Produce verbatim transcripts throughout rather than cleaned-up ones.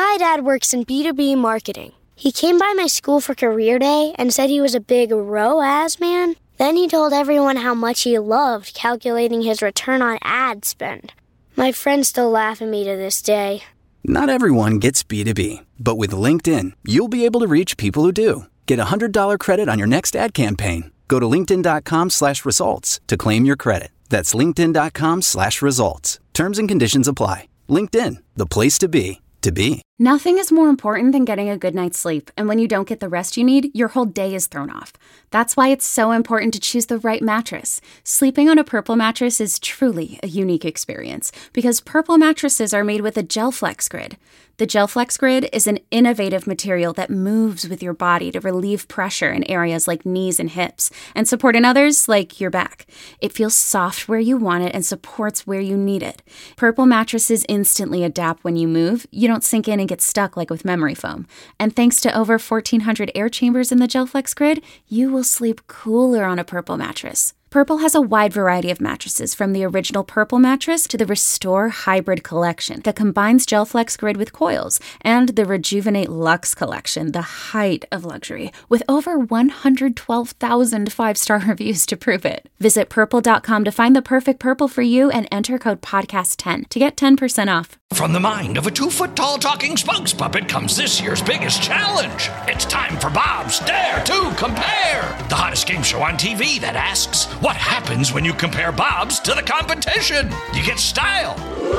My dad works in B two B marketing. He came by my school for career day and said he was a big R O A S man. Then he told everyone how much he loved calculating his return on ad spend. My friends still laugh at me to this day. Not everyone gets B two B, but with LinkedIn, you'll be able to reach people who do. Get a one hundred dollars credit on your next ad campaign. Go to linkedin.com slash results to claim your credit. That's linkedin.com slash results. Terms and conditions apply. LinkedIn, the place to be, to be. Nothing is more important than getting a good night's sleep, and when you don't get the rest you need, your whole day is thrown off. That's why it's so important to choose the right mattress. Sleeping on a Purple mattress is truly a unique experience, because Purple mattresses are made with a GelFlex Grid. The GelFlex Grid is an innovative material that moves with your body to relieve pressure in areas like knees and hips, and support in others like your back. It feels soft where you want it and supports where you need it. Purple mattresses instantly adapt when you move. You don't sink in and get stuck like with memory foam. And thanks to over fourteen hundred air chambers in the GelFlex Grid, you will sleep cooler on a Purple mattress. Purple has a wide variety of mattresses, from the original Purple mattress to the Restore Hybrid collection that combines GelFlex Grid with coils, and the Rejuvenate Luxe collection, the height of luxury, with over one hundred twelve thousand five-star reviews to prove it. Visit purple dot com to find the perfect Purple for you and enter code podcast ten to get ten percent off. From the mind of a two-foot-tall talking spokes puppet comes this year's biggest challenge. It's time for Bob's Dare to Compare, the hottest game show on T V that asks, what happens when you compare Bob's to the competition? You get style.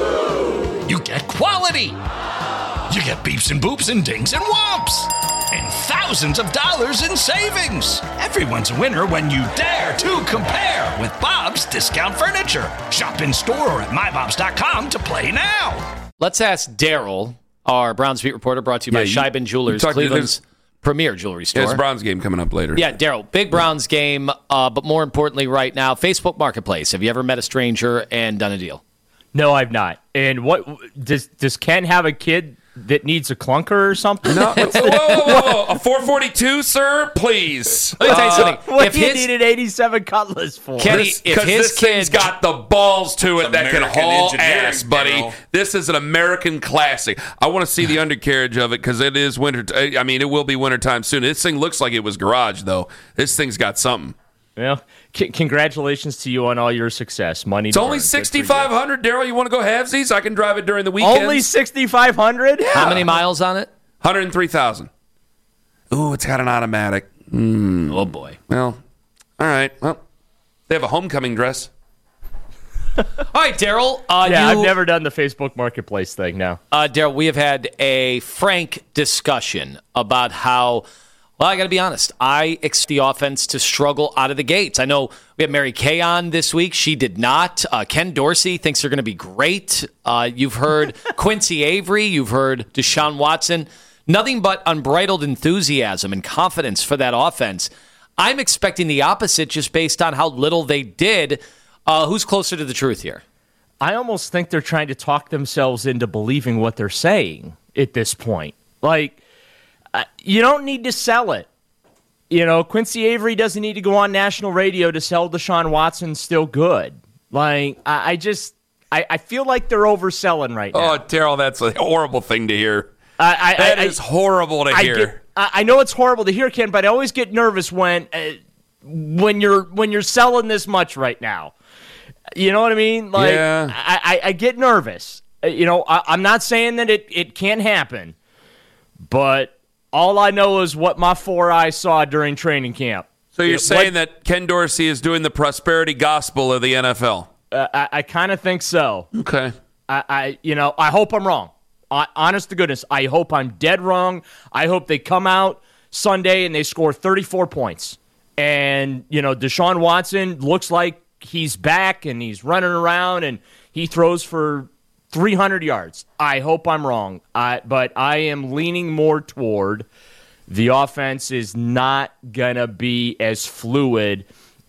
You get quality. You get beeps and boops and dings and whomps. And thousands of dollars in savings. Everyone's a winner when you dare to compare with Bob's Discount Furniture. Shop in store or at my bobs dot com to play now. Let's ask Daryl, our Browns beat reporter, brought to you yeah, by Scheiben Jewelers, Cleveland's premier jewelry store. Yeah, it's a Browns game coming up later. Yeah, Daryl, big Browns game, uh, but more importantly right now, Facebook Marketplace. Have you ever met a stranger and done a deal? No, I've not. And what does does Ken have a kid that needs a clunker or something? No, whoa, whoa, whoa, whoa. A four forty-two, sir? Please. Let me tell you something. Uh, what if do you his, need an eighty-seven Cutlass for? Kenny, this, if his this kid thing's got the balls to it that American can haul engineering, ass, buddy. Daryl. This is an American classic. I want to see the undercarriage of it because it is winter. T- I mean, it will be wintertime soon. This thing looks like it was garage, though. This thing's got something. Well, c- congratulations to you on all your success. Money. It's only sixty-five hundred, Daryl. You want to go halvesies? I can drive it during the weekends. Only sixty-five hundred? Yeah. How many miles on it? one hundred three thousand. Ooh, it's got an automatic. Mm. Oh, boy. Well, all right. Well, they have a homecoming dress. All right, Daryl. Uh, yeah, you, I've never done the Facebook Marketplace thing, no. Uh, Daryl, we have had a frank discussion about how, well, I got to be honest, I expect the offense to struggle out of the gates. I know we had Mary Kay on this week. She did not. Uh, Ken Dorsey thinks they're going to be great. Uh, you've heard Quincy Avery. You've heard Deshaun Watson. Nothing but unbridled enthusiasm and confidence for that offense. I'm expecting the opposite just based on how little they did. Uh, who's closer to the truth here? I almost think they're trying to talk themselves into believing what they're saying at this point. Like, uh, you don't need to sell it. You know, Quincy Avery doesn't need to go on national radio to sell Deshaun Watson's still good. Like, I, I just, I, I feel like they're overselling right now. Oh, Daryl, that's a horrible thing to hear. I, I, that I, is horrible to I hear. Get, I, I know it's horrible to hear, Ken, but I always get nervous when uh, when you're when you're selling this much right now. You know what I mean? Like, yeah. I, I, I get nervous. You know, I, I'm not saying that it, it can't happen, but all I know is what my four eyes saw during training camp. So you're it, saying what, that Ken Dorsey is doing the prosperity gospel of the N F L? Uh, I, I kind of think so. Okay. I, I, you know, I hope I'm wrong. I, honest to goodness, I hope I'm dead wrong. I hope they come out Sunday and they score thirty-four points. And, you know, Deshaun Watson looks like he's back and he's running around and he throws for three hundred yards. I hope I'm wrong. I, but I am leaning more toward the offense is not going to be as fluid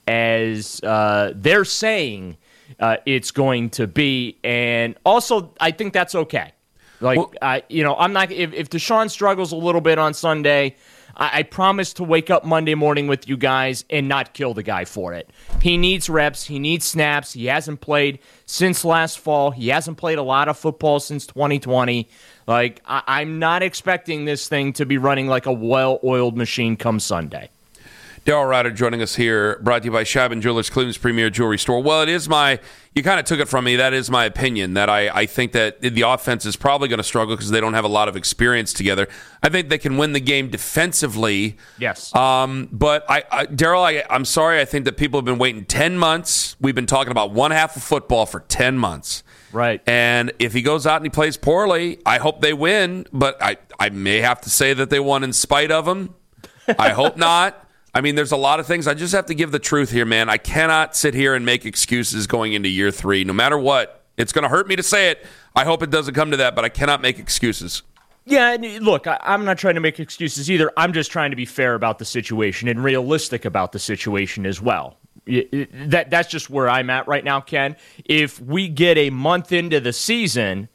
as uh, they're saying uh, it's going to be. And also, I think that's okay. Like, well, I, you know, I'm not, if, if Deshaun struggles a little bit on Sunday, I, I promise to wake up Monday morning with you guys and not kill the guy for it. He needs reps. He needs snaps. He hasn't played since last fall. He hasn't played a lot of football since twenty twenty. Like, I- I'm not expecting this thing to be running like a well-oiled machine come Sunday. Daryl Ryder joining us here, brought to you by Shabin Jewelers, Cleveland's premier jewelry store. Well, it is my, you kind of took it from me, that is my opinion, that I, I think that the offense is probably going to struggle because they don't have a lot of experience together. I think they can win the game defensively. Yes. Um, but, I, I Daryl, I, I'm sorry, I think that people have been waiting ten months. We've been talking about one half of football for ten months. Right. And if he goes out and he plays poorly, I hope they win, but I, I may have to say that they won in spite of him. I hope not. I mean, there's a lot of things. I just have to give the truth here, man. I cannot sit here and make excuses going into year three. No matter what, it's going to hurt me to say it. I hope it doesn't come to that, but I cannot make excuses. Yeah, look, I, I'm not trying to make excuses either. I'm just trying to be fair about the situation and realistic about the situation as well. That That's just where I'm at right now, Ken. If we get a month into the season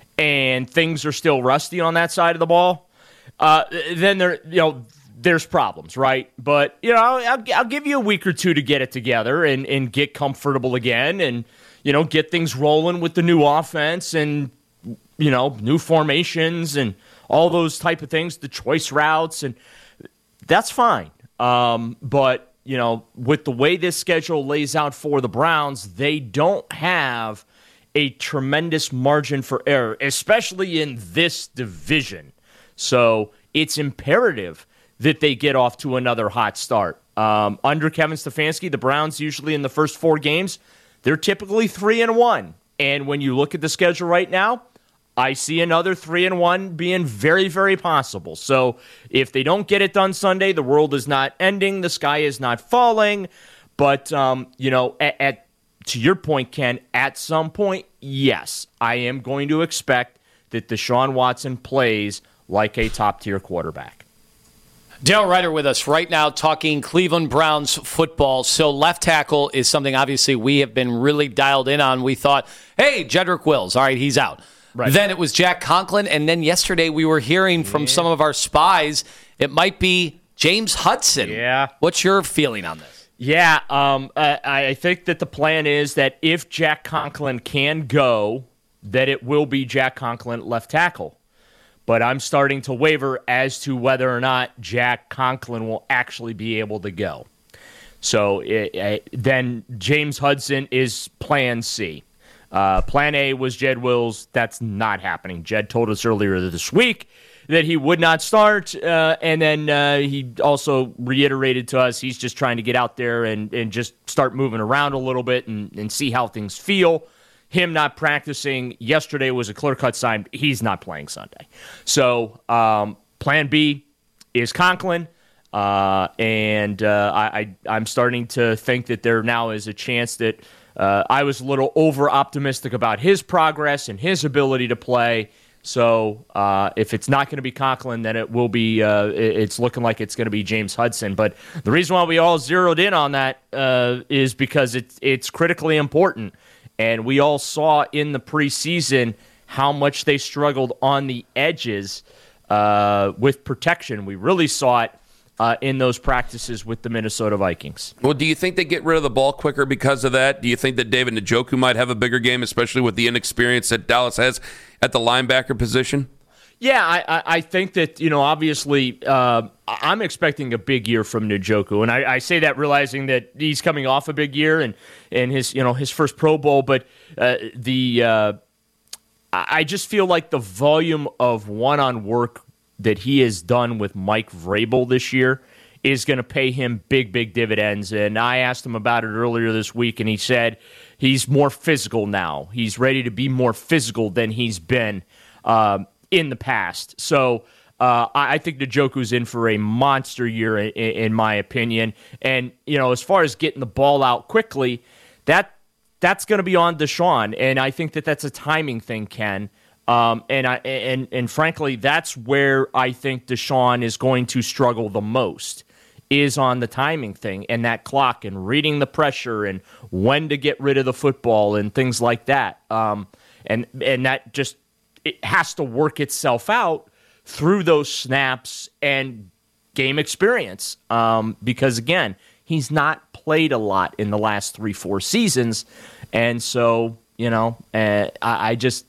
and things are still rusty on that side of the ball, uh, then there, you know, there's problems, right? But, you know, I'll, I'll give you a week or two to get it together and, and get comfortable again and, you know, get things rolling with the new offense and, you know, new formations and all those type of things, the choice routes, and that's fine. Um, but, you know, with the way this schedule lays out for the Browns, they don't have a tremendous margin for error, especially in this division. So it's imperative that they get off to another hot start. Um, under Kevin Stefanski, the Browns usually in the first four games, they're typically three and one. And when you look at the schedule right now, I see another three and one being very, very possible. So if they don't get it done Sunday, the world is not ending, the sky is not falling. But um, you know, at, at to your point, Ken, at some point, yes, I am going to expect that Deshaun Watson plays like a top tier quarterback. Daryl Ryder with us right now talking Cleveland Browns football. So left tackle is something obviously we have been really dialed in on. We thought, hey, Jedrick Wills, all right, he's out. Right. Then it was Jack Conklin, and then yesterday we were hearing from yeah. some of our spies it might be James Hudson. Yeah. What's your feeling on this? Yeah, um, I, I think that the plan is that if Jack Conklin can go, that it will be Jack Conklin left tackle. But I'm starting to waver as to whether or not Jack Conklin will actually be able to go. So it, it, then James Hudson is plan C. Uh, plan A was Jed Wills. That's not happening. Jed told us earlier this week that he would not start, uh, and then uh, he also reiterated to us he's just trying to get out there and, and just start moving around a little bit and, and see how things feel. Him not practicing yesterday was a clear-cut sign he's not playing Sunday. So um, plan B is Conklin, uh, and uh, I, I, I'm starting to think that there now is a chance that uh, I was a little over-optimistic about his progress and his ability to play. So uh, if it's not going to be Conklin, then it will be. Uh, it's looking like it's going to be James Hudson. But the reason why we all zeroed in on that uh, is because it's it's critically important. And we all saw in the preseason how much they struggled on the edges uh, with protection. We really saw it uh, in those practices with the Minnesota Vikings. Well, do you think they get rid of the ball quicker because of that? Do you think that David Njoku might have a bigger game, especially with the inexperience that Dallas has at the linebacker position? Yeah, I, I think that, you know, obviously uh, I'm expecting a big year from Njoku, and I, I say that realizing that he's coming off a big year and, and his, you know, his first Pro Bowl, but uh, the uh, I just feel like the volume of one-on work that he has done with Mike Vrabel this year is going to pay him big, big dividends. And I asked him about it earlier this week, and he said he's more physical now. He's ready to be more physical than he's been Um, in the past. So uh, I think Njoku's in for a monster year, in, in my opinion. And, you know, as far as getting the ball out quickly, that that's going to be on Deshaun. And I think that that's a timing thing, Ken. Um, and, I, and, and frankly, that's where I think Deshaun is going to struggle the most, is on the timing thing and that clock and reading the pressure and when to get rid of the football and things like that. Um, and and that just it has to work itself out through those snaps and game experience. Um, because, again, he's not played a lot in the last three, four seasons. And so, you know, uh, I, I just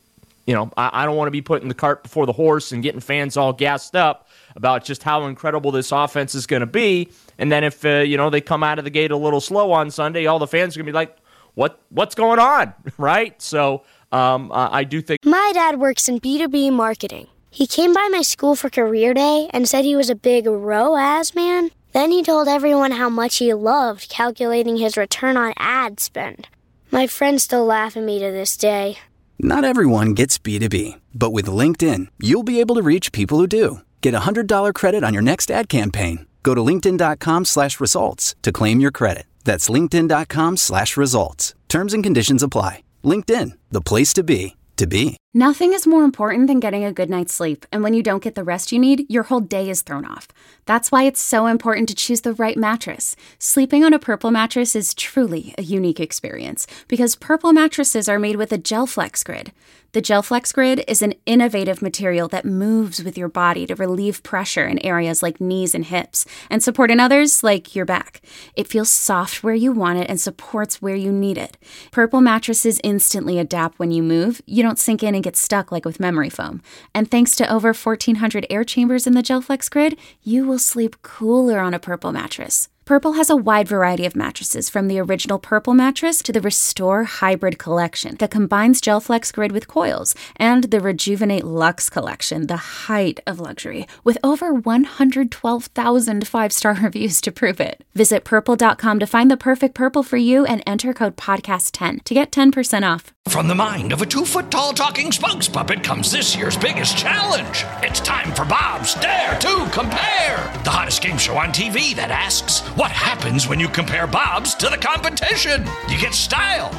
you know, I, I don't want to be putting the cart before the horse and getting fans all gassed up about just how incredible this offense is going to be. And then if, uh, you know, they come out of the gate a little slow on Sunday, all the fans are going to be like, what, what's going on, right? So um, uh, I do think... My dad works in B two B marketing. He came by my school for career day and said he was a big R O A S man. Then he told everyone how much he loved calculating his return on ad spend. My friends still laugh at me to this day. Not everyone gets B two B, but with LinkedIn, you'll be able to reach people who do. Get a one hundred dollars credit on your next ad campaign. Go to linkedin.com slash results to claim your credit. That's linkedin.com slash results. Terms and conditions apply. LinkedIn, the place to be, to be. Nothing is more important than getting a good night's sleep, and when you don't get the rest you need, your whole day is thrown off. That's why it's so important to choose the right mattress. Sleeping on a Purple mattress is truly a unique experience, because Purple mattresses are made with a GelFlex Grid. The GelFlex Grid is an innovative material that moves with your body to relieve pressure in areas like knees and hips, and support in others like your back. It feels soft where you want it and supports where you need it. Purple mattresses instantly adapt when you move. You don't sink in and get stuck like with memory foam. And thanks to over fourteen hundred air chambers in the GelFlex Grid, you will sleep cooler on a Purple mattress. Purple has a wide variety of mattresses, from the original Purple mattress to the Restore Hybrid collection that combines GelFlex Grid with coils, and the Rejuvenate Luxe collection, the height of luxury, with over one hundred twelve thousand five-star reviews to prove it. Visit purple dot com to find the perfect Purple for you and enter code podcast ten to get ten percent off. From the mind of a two-foot-tall talking spokes puppet comes this year's biggest challenge. It's time for Bob's Dare to Compare, the hottest game show on T V that asks, what happens when you compare Bob's to the competition? You get style.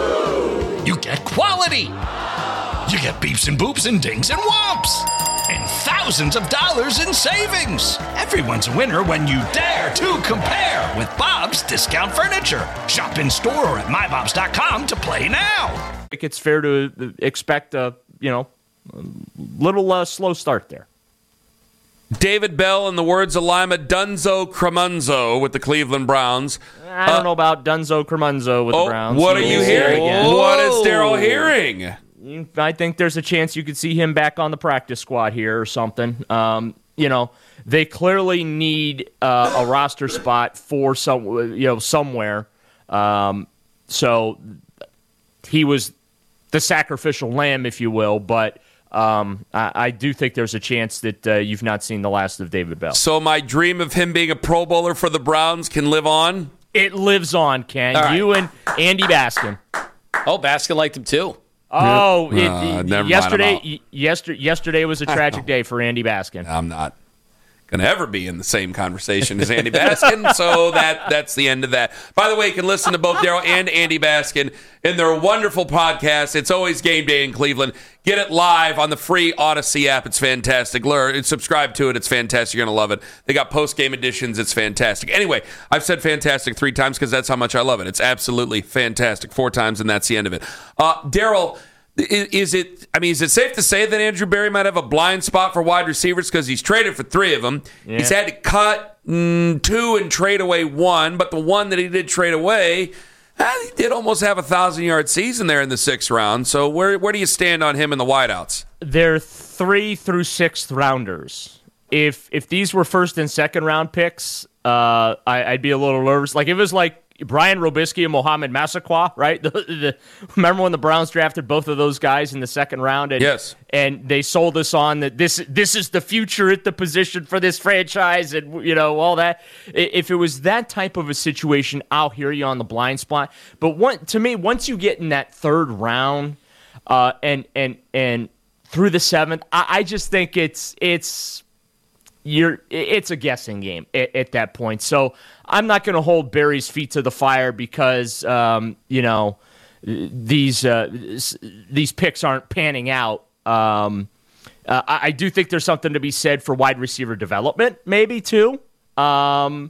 You get quality. You get beeps and boops and dings and whomps. And thousands of dollars in savings. Everyone's a winner when you dare to compare with Bob's Discount Furniture. Shop in store or at my bobs dot com to play now. I think it's fair to expect a, you know, a little uh, slow start there. David Bell, in the words of Lima, Dunzo Cremunzo with the Cleveland Browns. I don't uh, know about Dunzo Cremunzo with oh, the Browns. What are you hearing? Oh. What is Daryl hearing? I think there's a chance you could see him back on the practice squad here or something. Um, you know, they clearly need uh, a roster spot for some, you know, somewhere. Um, so he was the sacrificial lamb, if you will, but um, I, I do think there's a chance that uh, you've not seen the last of David Bell. So my dream of him being a Pro Bowler for the Browns can live on? It lives on, Ken. Right. You and Andy Baskin. Oh, Baskin liked him too. Oh, it, uh, it, yesterday, yesterday, yesterday was a tragic day for Andy Baskin. I'm not going to ever be in the same conversation as Andy Baskin, so that that's the end of that. By the way, you can listen to both Daryl and Andy Baskin in their wonderful podcast. It's always game day in Cleveland. Get it live on the free Odyssey app. It's fantastic. Learn, subscribe to it. It's fantastic. You're going to love it. They got post-game editions. It's fantastic. Anyway, I've said fantastic three times because that's how much I love it. It's absolutely fantastic. Four times, and that's the end of it. Uh, Daryl, is, is it, I mean, is it safe to say that Andrew Berry might have a blind spot for wide receivers because he's traded for three of them? Yeah. He's had to cut mm, two and trade away one, but the one that he did trade away, he did almost have a thousand-yard season there in the sixth round. So where where do you stand on him in the wideouts? They're three through sixth rounders. If if these were first and second round picks, uh, I, I'd be a little nervous. Like if it was like Brian Robisky and Mohamed Massaquoi, right? The, the, remember when the Browns drafted both of those guys in the second round? And, yes. And they sold us on that this this is the future at the position for this franchise, and you know all that. If it was that type of a situation, I'll hear you on the blind spot. But one, to me, once you get in that third round, uh, and and and through the seventh, I, I just think it's it's. You're, it's a guessing game at, at that point. So I'm not going to hold Barry's feet to the fire because, um, you know, these uh, these picks aren't panning out. Um, uh, I, I do think there's something to be said for wide receiver development, maybe, too. Um,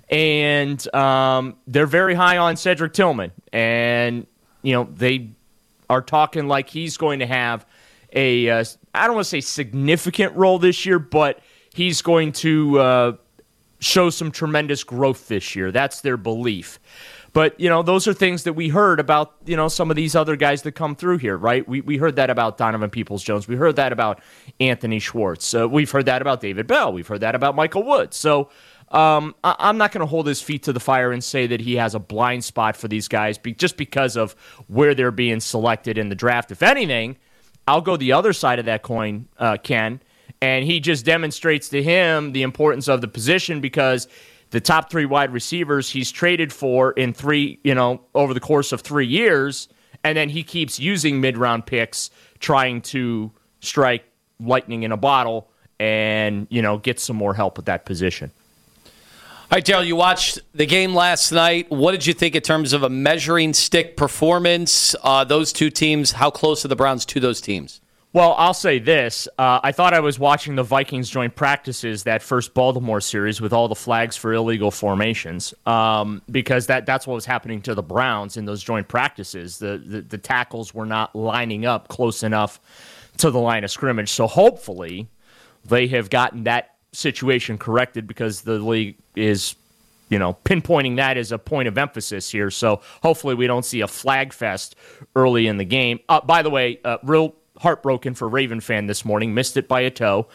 and um, they're very high on Cedric Tillman. And, you know, they are talking like he's going to have a, uh, I don't want to say significant role this year, but he's going to uh, show some tremendous growth this year. That's their belief. But, you know, those are things that we heard about, you know, some of these other guys that come through here, right? We we heard that about Donovan Peoples-Jones. We heard that about Anthony Schwartz. Uh, we've heard that about David Bell. We've heard that about Michael Woods. So um, I, I'm not going to hold his feet to the fire and say that he has a blind spot for these guys be, just because of where they're being selected in the draft. If anything, I'll go the other side of that coin, uh, Ken, and he just demonstrates to him the importance of the position because the top three wide receivers he's traded for in three, you know, over the course of three years, and then he keeps using mid-round picks trying to strike lightning in a bottle and, you know, get some more help with that position. All right, Daryl, you watched the game last night. What did you think in terms of a measuring stick performance? Uh, those two teams, how close are the Browns to those teams? Well, I'll say this. Uh, I thought I was watching the Vikings joint practices, that first Baltimore series with all the flags for illegal formations, um, because that, that's what was happening to the Browns in those joint practices. The, the, the tackles were not lining up close enough to the line of scrimmage. So hopefully they have gotten that situation corrected because the league is, you know, pinpointing that as a point of emphasis here. So hopefully we don't see a flag fest early in the game. Uh, by the way, uh, real heartbroken for Raven fan this morning. Missed it by a toe.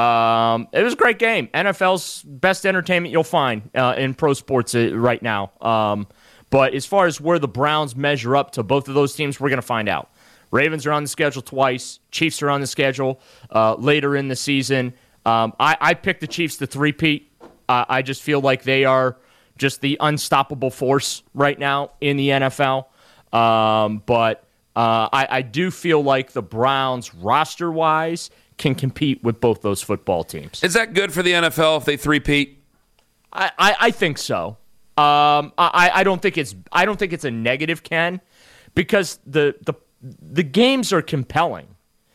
Um, it was a great game. N F L's best entertainment you'll find uh, in pro sports uh, right now. Um, but as far as where the Browns measure up to both of those teams, we're going to find out. Ravens are on the schedule twice. Chiefs are on the schedule uh, later in the season. Um, I, I picked the Chiefs to three-peat. Uh, I just feel like they are just the unstoppable force right now in the N F L. Um, but Uh, I, I do feel like the Browns, roster-wise, can compete with both those football teams. Is that good for the N F L if they three-peat? I, I, I think so. Um, I, I don't think it's I don't think it's a negative, Ken, because the the the games are compelling.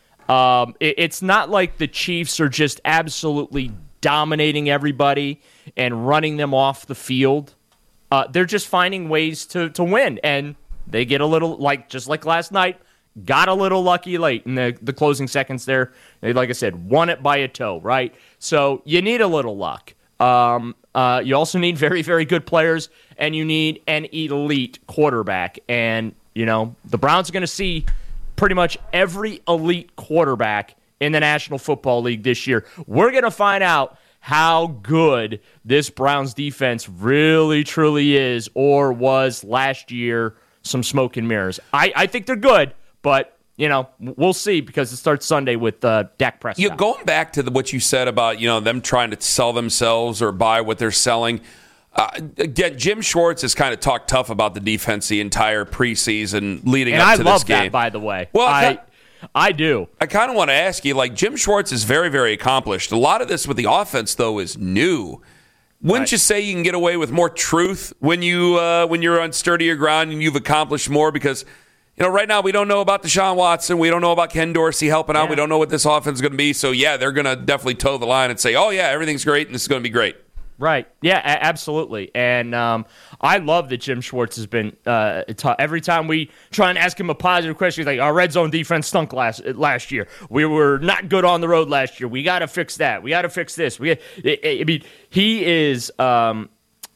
Um, it, it's not like the Chiefs are just absolutely dominating everybody and running them off the field. Uh, they're just finding ways to to win, and they get a little, like just like last night, got a little lucky late in the, the closing seconds there. They, like I said, won it by a toe, right? So you need a little luck. Um, uh, you also need very, very good players, and you need an elite quarterback. And, you know, the Browns are going to see pretty much every elite quarterback in the National Football League this year. We're going to find out how good this Browns defense really, truly is or was last year. Some smoke and mirrors. I, I think they're good, but, you know, we'll see because it starts Sunday with uh, Dak Prescott. You going back to the, what you said about, you know, them trying to sell themselves or buy what they're selling. Uh, again, Jim Schwartz has kind of talked tough about the defense the entire preseason leading and up I to love this game. That, by the way. Well, I, I do. I kind of want to ask you, like, Jim Schwartz is very, very accomplished. A lot of this with the offense, though, is new. Wouldn't right. you say you can get away with more truth when you uh, when you're on sturdier ground and you've accomplished more? Because, you know, right now we don't know about Deshaun Watson, we don't know about Ken Dorsey helping out, yeah. we don't know what this offense is going to be. So yeah, they're going to definitely toe the line and say, "Oh yeah, everything's great and this is going to be great." Right. Yeah, a- absolutely. And um, I love that Jim Schwartz has been, uh, ta- every time we try and ask him a positive question, he's like, our red zone defense stunk last last year. We were not good on the road last year. We got to fix that. We got to fix this. We, I, I mean, he is, um,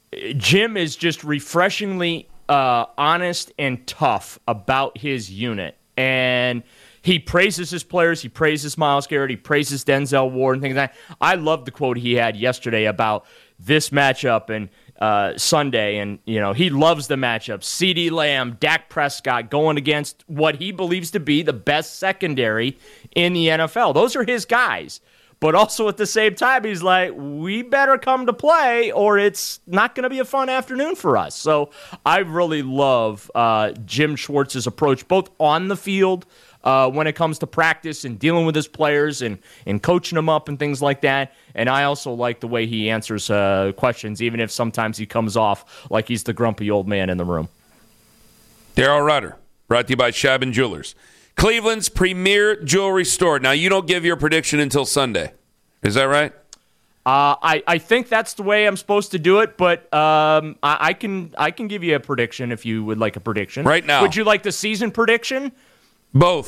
Jim is just refreshingly uh, honest and tough about his unit. And he praises his players. He praises Myles Garrett. He praises Denzel Ward and things like that. I love the quote he had yesterday about this matchup and uh, Sunday, and you know he loves the matchup. CeeDee Lamb, Dak Prescott going against what he believes to be the best secondary in the N F L. Those are his guys. But also at the same time, he's like, we better come to play or it's not going to be a fun afternoon for us. So I really love uh, Jim Schwartz's approach, both on the field, Uh, when it comes to practice and dealing with his players and, and coaching them up and things like that. And I also like the way he answers uh, questions, even if sometimes he comes off like he's the grumpy old man in the room. Daryl Rutter, brought to you by Shabin Jewelers, Cleveland's premier jewelry store. Now, you don't give your prediction until Sunday. Is that right? Uh, I, I think that's the way I'm supposed to do it, but um, I, I can I can give you a prediction if you would like a prediction. Right now. Would you like the season prediction? Both.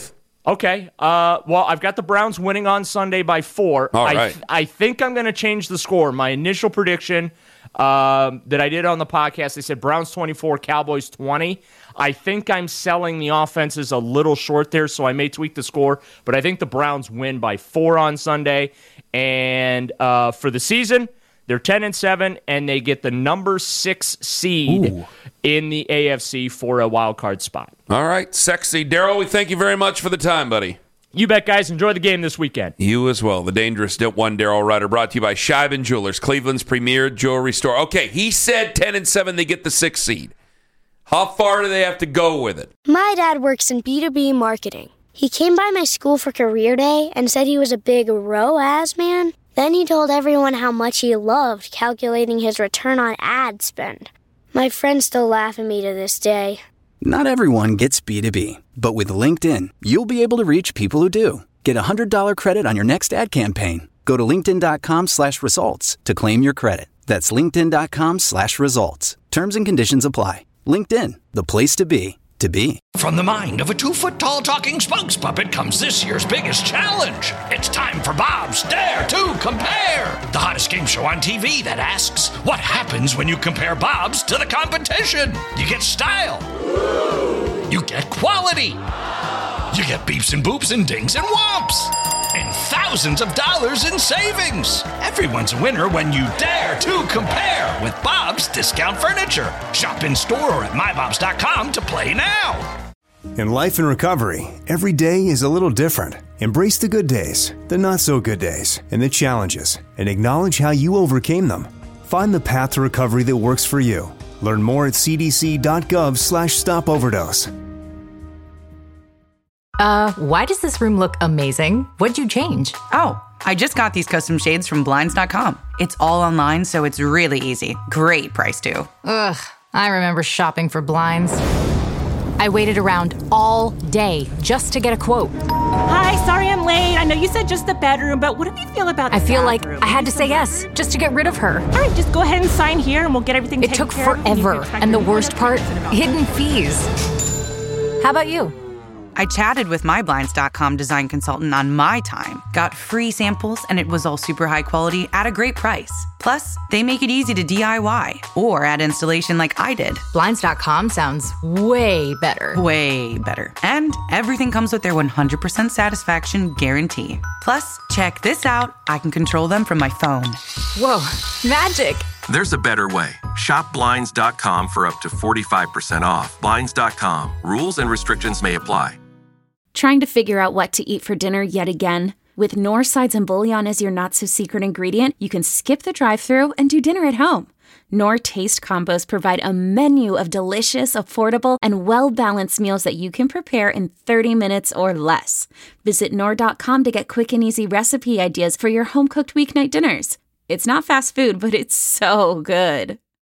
Okay. Uh, well, I've got the Browns winning on Sunday by four. All I, right. th- I think I'm going to change the score. My initial prediction um, that I did on the podcast, they said Browns twenty-four, Cowboys twenty. I think I'm selling the offenses a little short there, so I may tweak the score. But I think the Browns win by four on Sunday. And uh, for the season, they're ten and seven, and they get the number six seed Ooh. in the A F C for a wild card spot. All right, sexy. Daryl, we thank you very much for the time, buddy. You bet, guys. Enjoy the game this weekend. You as well. The Dangerous One Daryl Rutter, brought to you by Scheiben Jewelers, Cleveland's premier jewelry store. Okay, he said ten and seven, they get the sixth seed. How far do they have to go with it? My dad works in B two B marketing. He came by my school for career day and said he was a big R O A S man. Then he told everyone how much he loved calculating his return on ad spend. My friends still laugh at me to this day. Not everyone gets B two B, but with LinkedIn, you'll be able to reach people who do. Get a one hundred dollars credit on your next ad campaign. Go to linkedin.com slash results to claim your credit. That's linkedin.com slash results. Terms and conditions apply. LinkedIn, the place to be, to be. From the mind of a two-foot-tall talking spokes puppet comes this year's biggest challenge. It's time for Bob's Dare to Compare, the hottest game show on T V that asks, what happens when you compare Bob's to the competition? You get style. You get quality. You get beeps and boops and dings and whomps. And thousands of dollars in savings. Everyone's a winner when you dare to compare with Bob's Discount Furniture. Shop in store or at my bobs dot com to play now. In life and recovery, every day is a little different. Embrace the good days, the not so good days, and the challenges, and acknowledge how you overcame them. Find the path to recovery that works for you. Learn more at cdc.gov slash stop overdose. Uh, why does this room look amazing? What'd you change? Oh, I just got these custom shades from Blinds dot com. It's all online, so it's really easy. Great price, too. Ugh, I remember shopping for blinds. I waited around all day just to get a quote. Hi, sorry I'm late. I know you said just the bedroom, but what do you feel about the I feel bathroom? like I had to say yes just to get rid of her. All right, just go ahead and sign here and we'll get everything It taken took care of. forever, and the worst part, hidden fees. How about you? I chatted with my Blinds dot com design consultant on my time, got free samples, and it was all super high quality at a great price. Plus, they make it easy to D I Y or add installation like I did. Blinds dot com sounds way better. Way better. And everything comes with their one hundred percent satisfaction guarantee. Plus, check this out. I can control them from my phone. Whoa, magic. There's a better way. Shop Blinds dot com for up to forty-five percent off. Blinds dot com. Rules and restrictions may apply. Trying to figure out what to eat for dinner yet again? With Knorr sides and bouillon as your not-so-secret ingredient, you can skip the drive-thru and do dinner at home. Knorr Taste Combos provide a menu of delicious, affordable, and well-balanced meals that you can prepare in thirty minutes or less. Visit Knorr dot com to get quick and easy recipe ideas for your home-cooked weeknight dinners. It's not fast food, but it's so good.